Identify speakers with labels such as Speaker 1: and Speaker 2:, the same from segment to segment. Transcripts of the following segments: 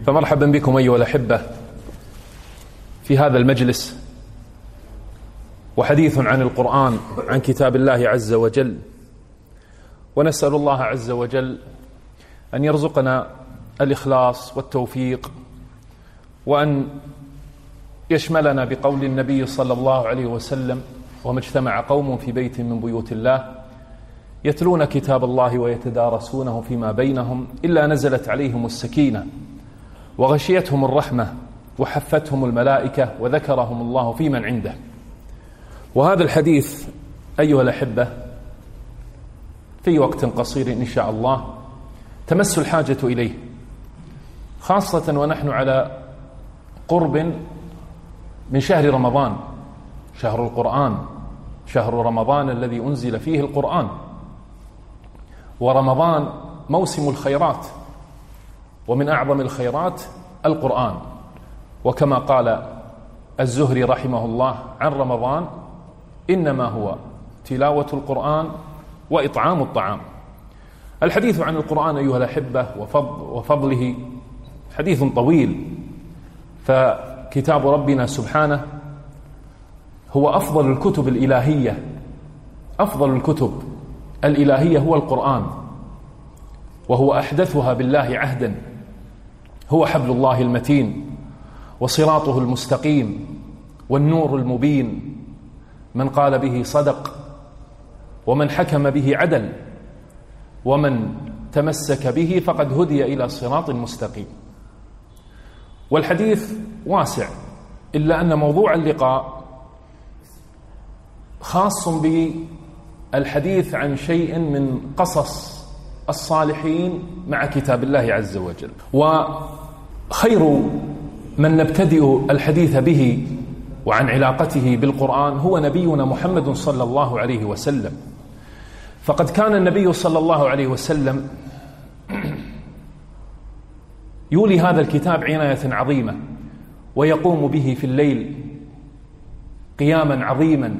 Speaker 1: فمرحبا بكم أيها الأحبة في هذا المجلس، وحديث عن القرآن، عن كتاب الله عز وجل. ونسأل الله عز وجل أن يرزقنا الإخلاص والتوفيق، وأن يشملنا بقول النبي صلى الله عليه وسلم: وما اجتمع قوم في بيت من بيوت الله يتلون كتاب الله ويتدارسونه فيما بينهم إلا نزلت عليهم السكينة وغشيتهم الرحمة وحفتهم الملائكة وذكرهم الله في من عنده. وهذا الحديث أيها الأحبة في وقت قصير إن شاء الله تمس الحاجة إليه، خاصة ونحن على قرب من شهر رمضان، شهر القرآن، شهر رمضان الذي أنزل فيه القرآن. ورمضان موسم الخيرات، ومن أعظم الخيرات القرآن. وكما قال الزهري رحمه الله عن رمضان: إنما هو تلاوة القرآن وإطعام الطعام. الحديث عن القرآن أيها الأحبة وفضله حديث طويل، فكتاب ربنا سبحانه هو أفضل الكتب الإلهية. أفضل الكتب الإلهية هو القرآن، وهو أحدثها بالله عهدا. هو حبل الله المتين وصراطه المستقيم والنور المبين. من قال به صدق، ومن حكم به عدل، ومن تمسك به فقد هدي إلى صراط مستقيم. والحديث واسع، إلا أن موضوع اللقاء خاص بالحديث عن شيء من قصص الصالحين مع كتاب الله عز وجل. وخير من نبتدئ الحديث به وعن علاقته بالقرآن هو نبينا محمد صلى الله عليه وسلم. فقد كان النبي صلى الله عليه وسلم يولي هذا الكتاب عناية عظيمة، ويقوم به في الليل قياما عظيما.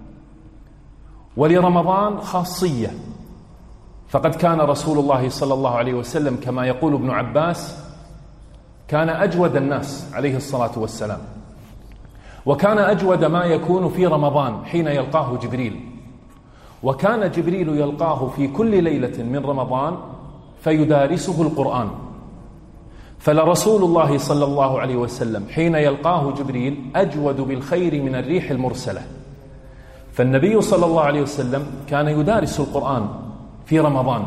Speaker 1: ولرمضان خاصية، فقد كان رسول الله صلى الله عليه وسلم كما يقول ابن عباس كان أجود الناس عليه الصلاة والسلام، وكان أجود ما يكون في رمضان حين يلقاه جبريل. وكان جبريل يلقاه في كل ليلة من رمضان فيدارسه القرآن. فلرسول الله صلى الله عليه وسلم حين يلقاه جبريل أجود بالخير من الريح المرسلة. فالنبي صلى الله عليه وسلم كان يدارس القرآن في رمضان،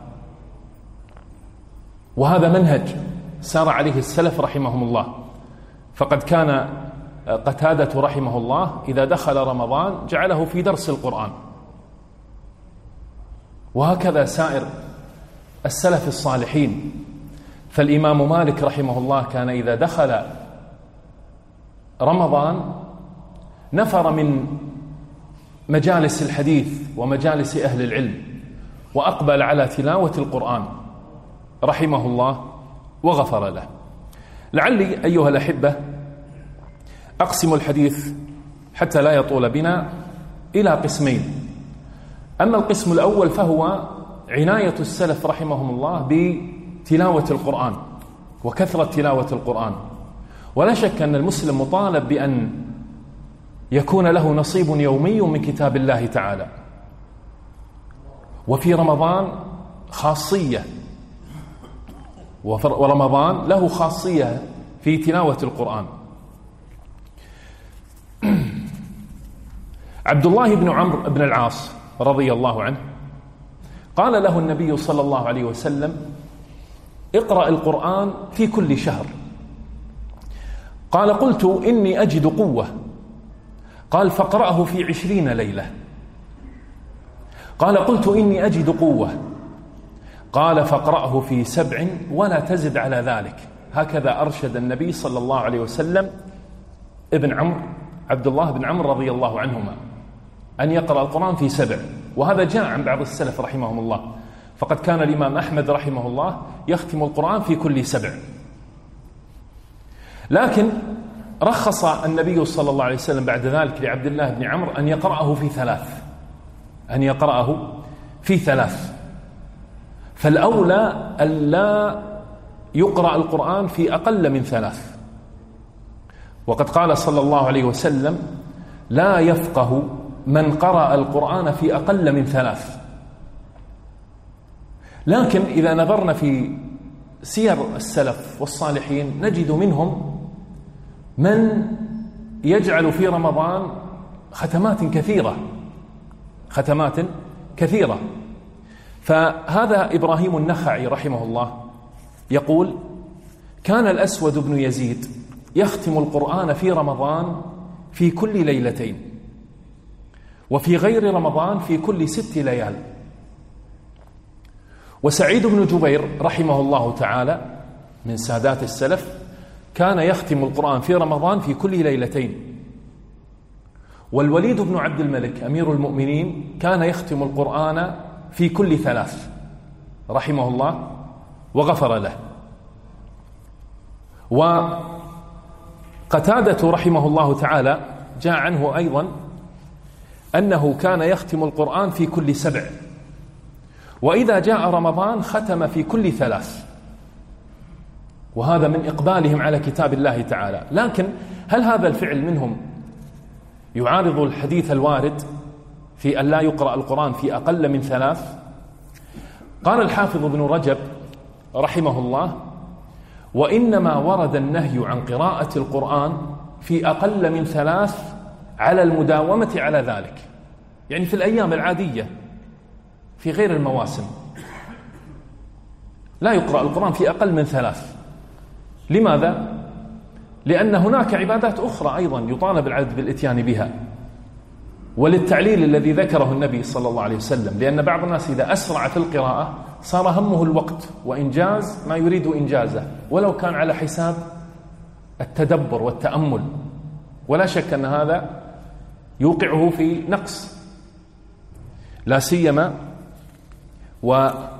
Speaker 1: وهذا منهج سار عليه السلف رحمهم الله. فقد كان قتادة رحمه الله إذا دخل رمضان جعله في درس القرآن، وهكذا سائر السلف الصالحين. فالإمام مالك رحمه الله كان إذا دخل رمضان نفر من مجالس الحديث ومجالس أهل العلم وأقبل على تلاوة القرآن رحمه الله وغفر له. لعلي أيها الأحبة أقسم الحديث حتى لا يطول بنا إلى قسمين. أما القسم الأول فهو عناية السلف رحمهم الله بتلاوة القرآن وكثرة تلاوة القرآن. ولا شك أن المسلم مطالب بأن يكون له نصيب يومي من كتاب الله تعالى. وفي رمضان خاصية، ورمضان له خاصية في تلاوة القرآن. عبد الله بن عمرو بن العاص رضي الله عنه قال له النبي صلى الله عليه وسلم: اقرأ القرآن في كل شهر. قال: قلت إني أجد قوة. قال: فاقرأه في 20 ليلة. قال: قلت إني أجد قوة. قال: فاقرأه في 7 ولا تزد على ذلك. هكذا أرشد النبي صلى الله عليه وسلم عبد الله بن عمرو رضي الله عنهما أن يقرأ القرآن في 7. وهذا جاء عن بعض السلف رحمهم الله، فقد كان الإمام أحمد رحمه الله يختم القرآن في كل 7. لكن رخص النبي صلى الله عليه وسلم بعد ذلك لعبد الله بن عمرو أن يقرأه في 3. فالأولى ألا يقرأ القرآن في أقل من 3. وقد قال صلى الله عليه وسلم: لا يفقه من قرأ القرآن في أقل من 3. لكن إذا نظرنا في سير السلف والصالحين نجد منهم من يجعل في رمضان ختمات كثيرة. فهذا إبراهيم النخعي رحمه الله يقول: كان الأسود بن يزيد يختم القرآن في رمضان في كل ليلتين، وفي غير رمضان في كل 6 ليال. وسعيد بن جبير رحمه الله تعالى من سادات السلف كان يختم القرآن في رمضان في كل ليلتين. والوليد بن عبد الملك أمير المؤمنين كان يختم القرآن في كل 3 رحمه الله وغفر له. وقتادة رحمه الله تعالى جاء عنه أيضا أنه كان يختم القرآن في كل 7، وإذا جاء رمضان ختم في كل 3. وهذا من إقبالهم على كتاب الله تعالى. لكن هل هذا الفعل منهم يعارض الحديث الوارد في أن لا يقرأ القرآن في أقل من 3؟ قال الحافظ ابن رجب رحمه الله: وإنما ورد النهي عن قراءة القرآن في أقل من 3 على المداومة على ذلك، يعني في الأيام العادية في غير المواسم لا يقرأ القرآن في أقل من 3. لماذا؟ لأن هناك عبادات أخرى أيضا يطالب العبد بالإتيان بها، وللتعليل الذي ذكره النبي صلى الله عليه وسلم، لأن بعض الناس إذا أسرع في القراءة صار همه الوقت وإنجاز ما يريد إنجازه ولو كان على حساب التدبر والتأمل، ولا شك أن هذا يوقعه في نقص، لا سيما وأن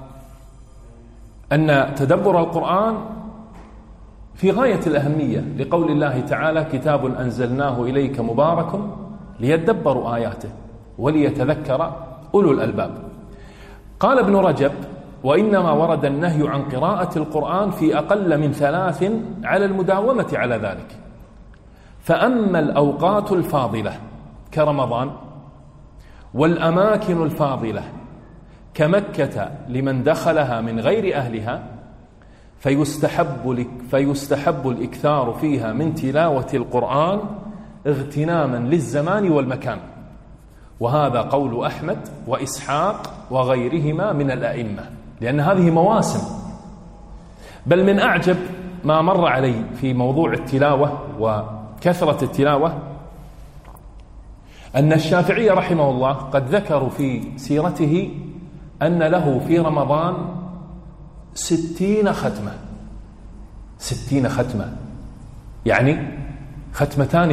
Speaker 1: تدبر القرآن في غاية الأهمية، لقول الله تعالى: كتاب أنزلناه إليك مبارك ليدبروا آياته وليتذكر أولو الألباب. قال ابن رجب: وإنما ورد النهي عن قراءة القرآن في أقل من 3 على المداومة على ذلك. فأما الأوقات الفاضلة كرمضان والأماكن الفاضلة كمكة لمن دخلها من غير أهلها فيستحب الإكثار فيها من تلاوة القرآن اغتناما للزمان والمكان. وهذا قول أحمد وإسحاق وغيرهما من الأئمة، لأن هذه مواسم. بل من أعجب ما مر علي في موضوع التلاوة وكثرة التلاوة أن الشافعي رحمه الله قد ذكروا في سيرته أن له في رمضان 60 ختمة، 60 ختمة، يعني ختمتان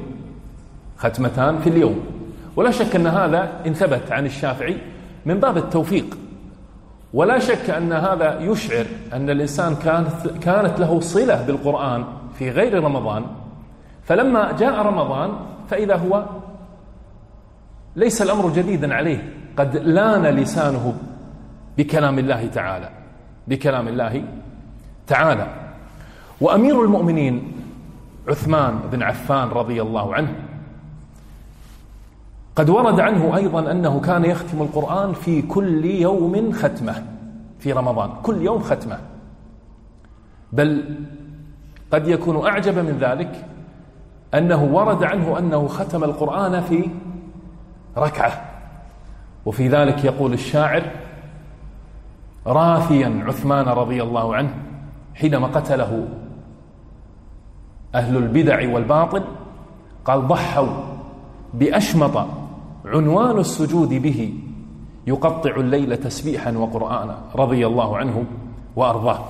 Speaker 1: في اليوم. ولا شك أن هذا إن ثبت عن الشافعي من باب التوفيق، ولا شك أن هذا يشعر أن الإنسان كانت له صلة بالقرآن في غير رمضان، فلما جاء رمضان فإذا هو ليس الأمر جديدا عليه، قد لان لسانه بكلام الله تعالى. وأمير المؤمنين عثمان بن عفان رضي الله عنه قد ورد عنه أيضا أنه كان يختم القرآن في كل يوم ختمة في رمضان، كل يوم ختمة. بل قد يكون أعجب من ذلك أنه ورد عنه أنه ختم القرآن في ركعة. وفي ذلك يقول الشاعر: راثيا عثمان رضي الله عنه حينما قتله أهل البدع والباطل، قال: ضحوا بأشمط عنوان السجود به يقطع الليل تسبيحا وقرآنا، رضي الله عنه وأرضاه.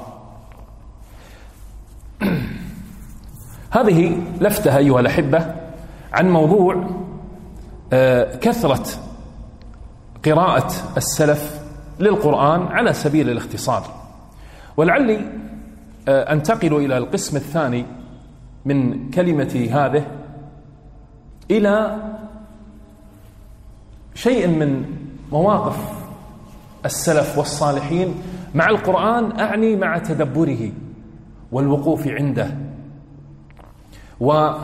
Speaker 1: هذه لفتة أيها الأحبة عن موضوع كثرة قراءة السلف للقرآن على سبيل الاختصار. ولعلي أنتقل إلى القسم الثاني من كلمتي هذه إلى شيء من مواقف السلف والصالحين مع القرآن، أعني مع تدبره والوقوف عنده، وأن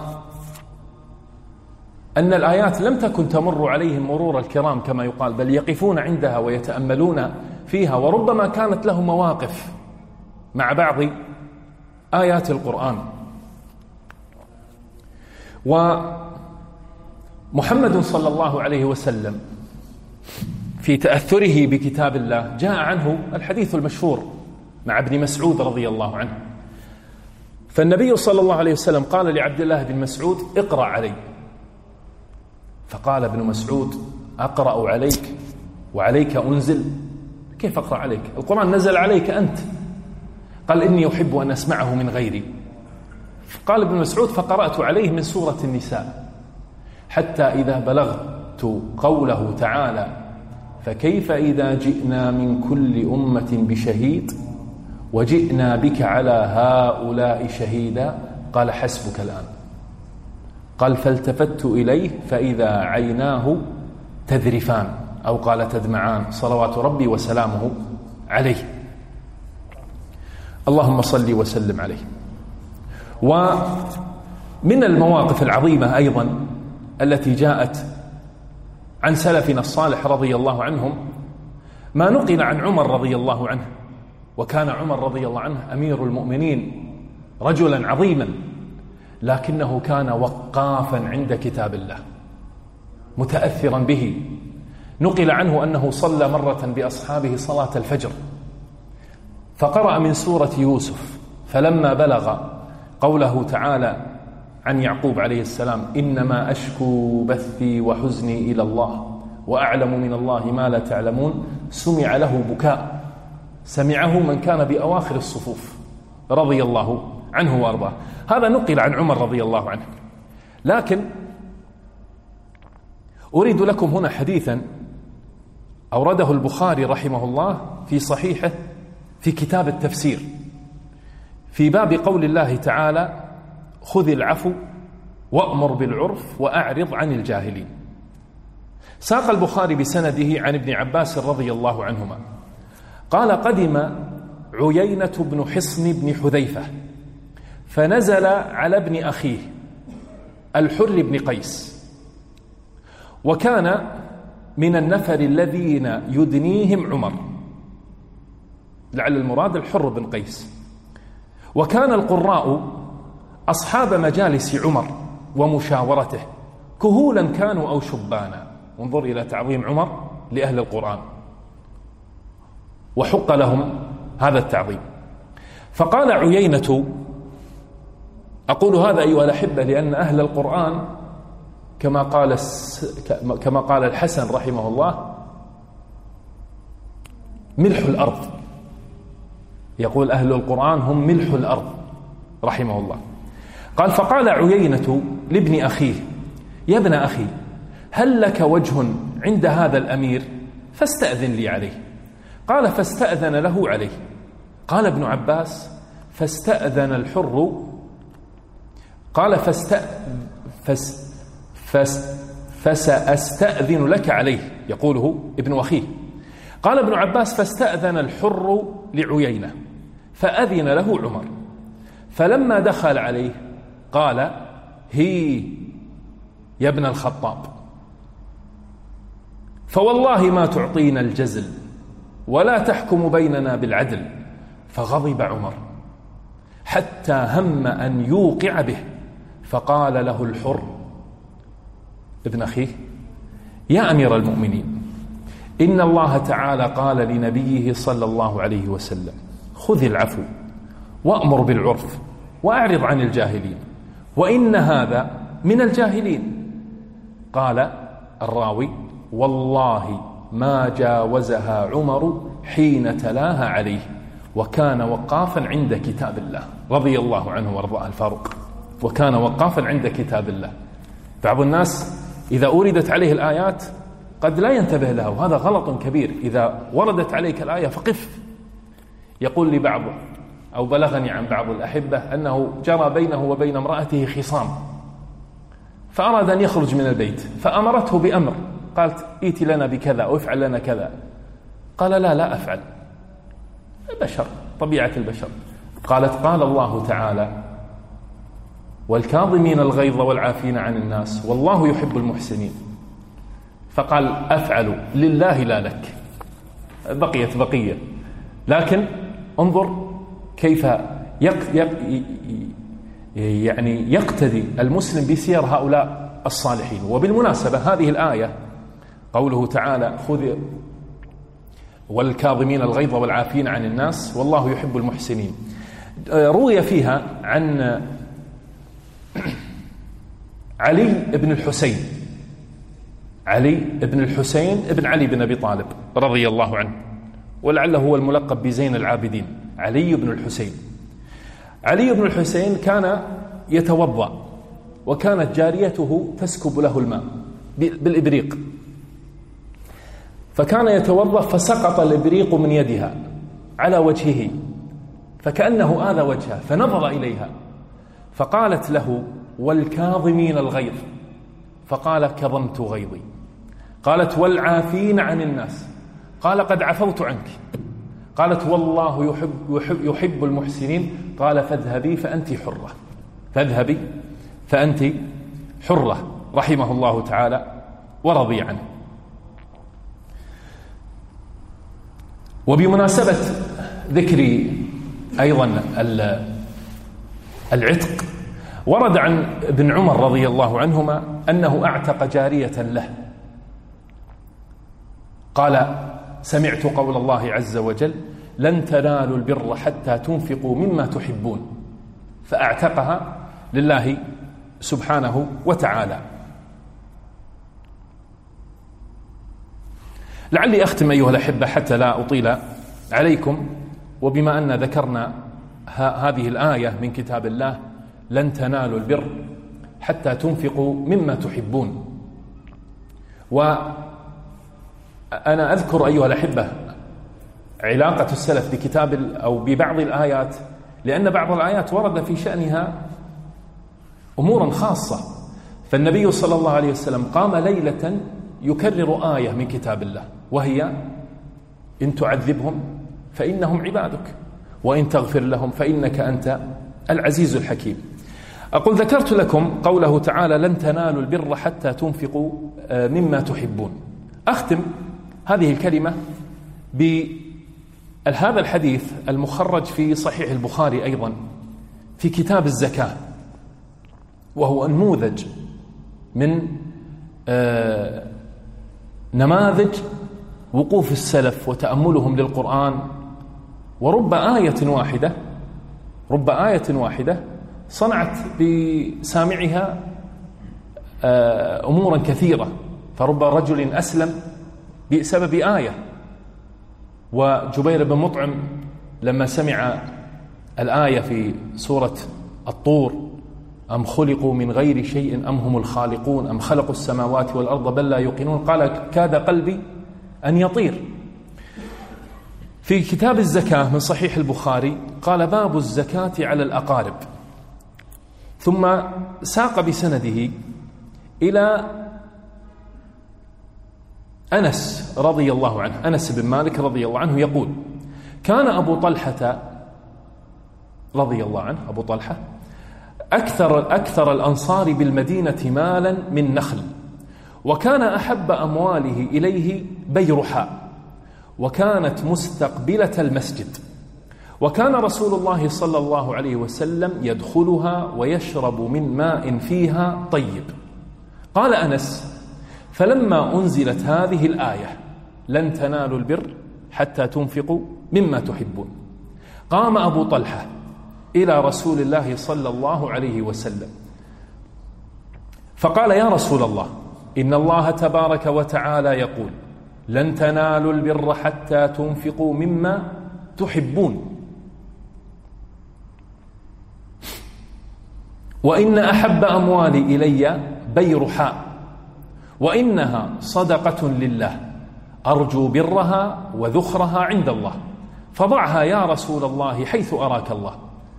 Speaker 1: الآيات لم تكن تمر عليهم مرور الكرام كما يقال، بل يقفون عندها ويتأملون فيها، وربما كانت لهم مواقف مع بعض آيات القرآن. ومحمد صلى الله عليه وسلم في تأثره بكتاب الله جاء عنه الحديث المشهور مع ابن مسعود رضي الله عنه، فالنبي صلى الله عليه وسلم قال لعبد الله بن مسعود: اقرأ علي. فقال ابن مسعود: أقرأ عليك وعليك أنزل؟ كيف أقرأ عليك؟ القرآن نزل عليك أنت. قال: إني أحب أن أسمعه من غيري. قال ابن مسعود: فقرأت عليه من سورة النساء حتى إذا بلغت قوله تعالى: فكيف إذا جئنا من كل أمة بشهيد وجئنا بك على هؤلاء شهيدا، قال: حسبك الآن. قال: فالتفت إليه فإذا عيناه تذرفان، أو قال تدمعان، صلوات ربي وسلامه عليه. اللهم صل وسلم عليه. ومن المواقف العظيمة أيضا التي جاءت عن سلفنا الصالح رضي الله عنهم ما نقل عن عمر رضي الله عنه، وكان عمر رضي الله عنه أمير المؤمنين، رجلا عظيما، لكنه كان وقافا عند كتاب الله متأثرا به. نقل عنه أنه صلى مرة بأصحابه صلاة الفجر فقرأ من سورة يوسف، فلما بلغ قوله تعالى عن يعقوب عليه السلام: إنما أشكو بثي وحزني إلى الله وأعلم من الله ما لا تعلمون، سمع له بكاء سمعه من كان بأواخر الصفوف رضي الله عنه وأرضاه. هذا نقل عن عمر رضي الله عنه. لكن أريد لكم هنا حديثا أورده البخاري رحمه الله في صحيحه في كتاب التفسير في باب قول الله تعالى: خذ العفو وأمر بالعرف وأعرض عن الجاهلين. ساق البخاري بسنده عن ابن عباس رضي الله عنهما قال: قدم عيينة بن حصن بن حذيفة فنزل على ابن أخيه الحر بن قيس، وكان من النفر الذين يدنيهم عمر، لعل المراد الحر بن قيس. وكان القراء أصحاب مجالس عمر ومشاورته، كهولا كانوا أو شبانا. انظر إلى تعظيم عمر لأهل القرآن، وحق لهم هذا التعظيم. فقال عيينة، أقول هذا أيها الأحبة لأن أهل القرآن كما قال الحسن رحمه الله: ملح الأرض. يقول أهل القرآن هم ملح الأرض رحمه الله. قال: فقال عيينة لابن أخيه: يا ابن أخي، هل لك وجه عند هذا الأمير فاستأذن لي عليه؟ قال: فاستأذن له عليه. قال ابن عباس: فاستأذن الحر. قال: فسأستأذن لك عليه، يقوله ابن أخيه. قال ابن عباس: فاستأذن الحر لعيينة فأذن له عمر، فلما دخل عليه قال: هي يا ابن الخطاب، فوالله ما تعطينا الجزل ولا تحكم بيننا بالعدل. فغضب عمر حتى هم أن يوقع به، فقال له الحر ابن أخيه: يا أمير المؤمنين، إن الله تعالى قال لنبيه صلى الله عليه وسلم: خذ العفو وأمر بالعرف وأعرض عن الجاهلين، وإن هذا من الجاهلين. قال الراوي: والله ما جاوزها عمر حين تلاها عليه، وكان وقافا عند كتاب الله رضي الله عنه وارضاه الفاروق، وكان وقافا عند كتاب الله. بعض الناس إذا أوردت عليه الآيات قد لا ينتبه لها، وهذا غلط كبير. إذا وردت عليك الآية فقف. يقول لي بعض أو بلغني عن بعض الأحبة أنه جرى بينه وبين امرأته خصام، فأراد أن يخرج من البيت، فأمرته بأمر، قالت: ائت لنا بكذا أو افعل لنا كذا. قال: لا أفعل، البشر، طبيعة البشر. قالت: قال الله تعالى: والكاظمين الغيظ والعافين عن الناس والله يحب المحسنين. فقال: أفعل لله لا لك. بقيت بقية، لكن انظر كيف يعني يقتدي المسلم بسير هؤلاء الصالحين. وبالمناسبة هذه الآية قوله تعالى: خذ والكاظمين الغيظ والعافين عن الناس والله يحب المحسنين، روي فيها عن علي بن الحسين، علي بن الحسين بن علي بن أبي طالب رضي الله عنه، ولعله هو الملقب بزين العابدين، علي بن الحسين. علي بن الحسين كان يتوضأ، وكانت جاريته تسكب له الماء بالإبريق، فكان يتوضأ فسقط الإبريق من يدها على وجهه، فكأنه آذى وجهه، فنظر إليها فقالت له: والكاظمين الغيظ، فقال: كظمت غيظي. قالت: والعافين عن الناس، قال: قد عفوت عنك. قالت: والله يحب المحسنين، قال: فاذهبي فأنت حرة، فاذهبي فأنت حرة، رحمه الله تعالى ورضي عنه. وبمناسبة ذكر أيضا العتق، ورد عن ابن عمر رضي الله عنهما أنه أعتق جارية له، قال: سمعت قول الله عز وجل: لن تنالوا البر حتى تنفقوا مما تحبون، فأعتقها لله سبحانه وتعالى. لعلي أختم أيها الأحبة حتى لا أطيل عليكم، وبما أن ذكرنا هذه الآية من كتاب الله: لن تنالوا البر حتى تنفقوا مما تحبون. وأنا أذكر أيها الأحبة علاقة السلف بكتاب أو ببعض الآيات، لأن بعض الآيات ورد في شأنها أمورا خاصة. فالنبي صلى الله عليه وسلم قام ليلة يكرر آية من كتاب الله، وهي: إن تعذبهم فإنهم عبادك وإن تغفر لهم فإنك أنت العزيز الحكيم. أقول ذكرت لكم قوله تعالى: لن تنالوا البر حتى تنفقوا مما تحبون. أختم هذه الكلمة بهذا الحديث المخرج في صحيح البخاري أيضا في كتاب الزكاة، وهو نموذج من نماذج وقوف السلف وتأملهم للقرآن. ورب آية واحدة صنعت بسامعها أمورا كثيرة، فرب رجل أسلم بسبب آية. وجبير بن مطعم لما سمع الآية في سورة الطور: أم خلقوا من غير شيء أم هم الخالقون أم خلقوا السماوات والأرض بل لا يوقنون، قال: كاد قلبي أن يطير. في كتاب الزكاة من صحيح البخاري قال: باب الزكاة على الأقارب، ثم ساق بسنده إلى أنس رضي الله عنه، أنس بن مالك رضي الله عنه يقول: كان أبو طلحة رضي الله عنه، أبو طلحة أكثر الأنصار بالمدينة مالا من نخل، وكان أحب أمواله إليه بيرحاء، وكانت مستقبلة المسجد، وكان رسول الله صلى الله عليه وسلم يدخلها ويشرب من ماء فيها طيب. قال أنس: فلما أنزلت هذه الآية: لن تنالوا البر حتى تنفقوا مما تحبون، قام أبو طلحة إلى رسول الله صلى الله عليه وسلم فقال: يا رسول الله، إن الله تبارك وتعالى يقول: لن تنالوا البر حتى تنفقوا مما تحبون، وإن أحب أموالي إلي بيرحاء، وإنها صدقة لله، أرجو برها وذخرها عند الله، فضعها يا رسول الله حيث أراك الله.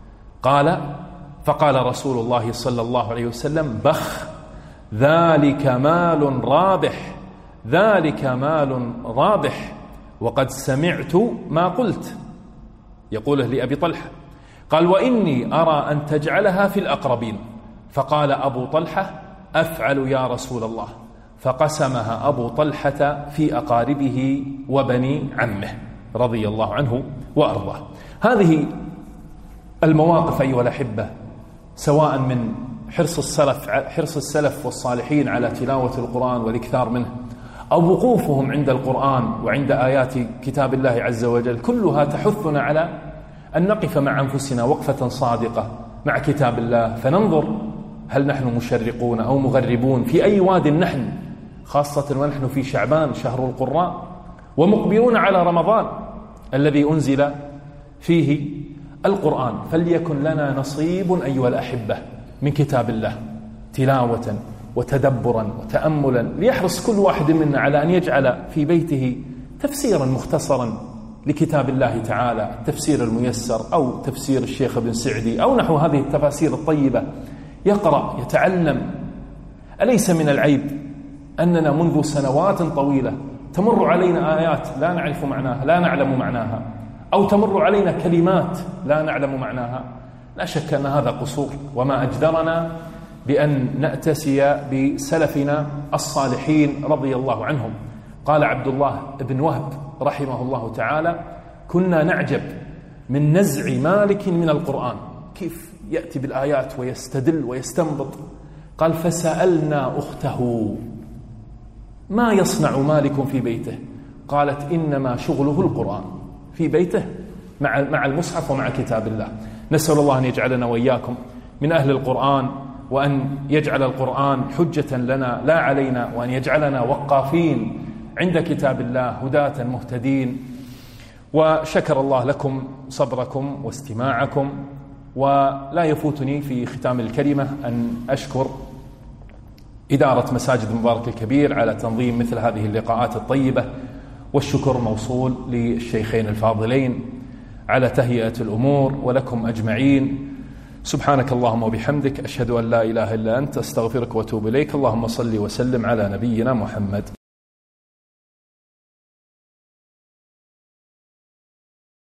Speaker 1: فقال رسول الله صلى الله عليه وسلم: بخ، ذلك مال رابح، ذلك مال رابح، وقد سمعت ما قلت، يقوله لأبي طلحة. قال: وإني أرى أن تجعلها في الأقربين. فقال أبو طلحة: أفعل يا رسول الله. فقسمها أبو طلحة في أقاربه وبني عمه رضي الله عنه وأرضاه. هذه المواقف أيها الأحبة، سواء من حرص السلف والصالحين على تلاوة القرآن والإكثار منه، أو وقوفهم عند القرآن وعند آيات كتاب الله عز وجل، كلها تحثنا على أن نقف مع أنفسنا وقفة صادقة مع كتاب الله، فننظر هل نحن مشرقون أو مغربون، في أي واد نحن، خاصة ونحن في شعبان شهر القراء، ومقبلون على رمضان الذي أنزل فيه القرآن. فليكن لنا نصيب أيها الأحبة من كتاب الله، تلاوة وتدبرا وتأملا، ليحرص كل واحد منا على أن يجعل في بيته تفسيرا مختصرا لكتاب الله تعالى، التفسير الميسر أو تفسير الشيخ ابن سعدي أو نحو هذه التفاسير الطيبة، يقرأ يتعلم. أليس من العيب أننا منذ سنوات طويلة تمر علينا آيات لا نعرف معناها، لا نعلم معناها، أو تمر علينا كلمات لا نعلم معناها؟ لا شك أن هذا قصور، وما أجدرنا بأن نأتسي بسلفنا الصالحين رضي الله عنهم. قال عبد الله بن وهب رحمه الله تعالى: كنا نعجب من نزع مالك من القرآن، كيف يأتي بالآيات ويستدل ويستنبط. قال: فسألنا أخته: ما يصنع مالك في بيته؟ قالت: إنما شغله القرآن، في بيته مع المصحف ومع كتاب الله. نسأل الله أن يجعلنا وإياكم من أهل القرآن، وأن يجعل القرآن حجة لنا لا علينا، وأن يجعلنا وقافين عند كتاب الله هداة مهتدين. وشكر الله لكم صبركم واستماعكم. ولا يفوتني في ختام الكلمة أن أشكر إدارة مساجد مبارك الكبير على تنظيم مثل هذه اللقاءات الطيبة، والشكر موصول للشيخين الفاضلين على تهيئة الأمور، ولكم أجمعين. سبحانك اللهم وبحمدك، أشهد أن لا إله إلا أنت، أستغفرك وأتوب إليك. اللهم صل وسلم على نبينا محمد.